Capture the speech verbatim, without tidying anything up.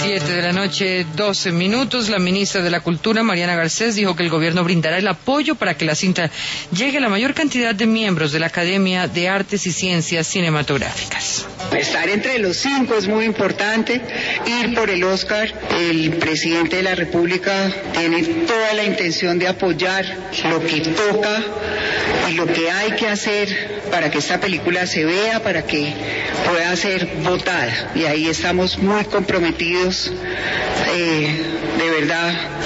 Siete de la noche, doce minutos. La ministra de la Cultura, Mariana Garcés, dijo que el gobierno brindará el apoyo para que la cinta llegue a la mayor cantidad de miembros de la Academia de Artes y Ciencias Cinematográficas. Estar entre los cinco es muy importante, ir por el Oscar. El presidente de la República tiene toda la intención de apoyar lo que toca y lo que hay que hacer para que esta película se vea, para que pueda ser votada. Y ahí estamos muy comprometidos, eh, de verdad,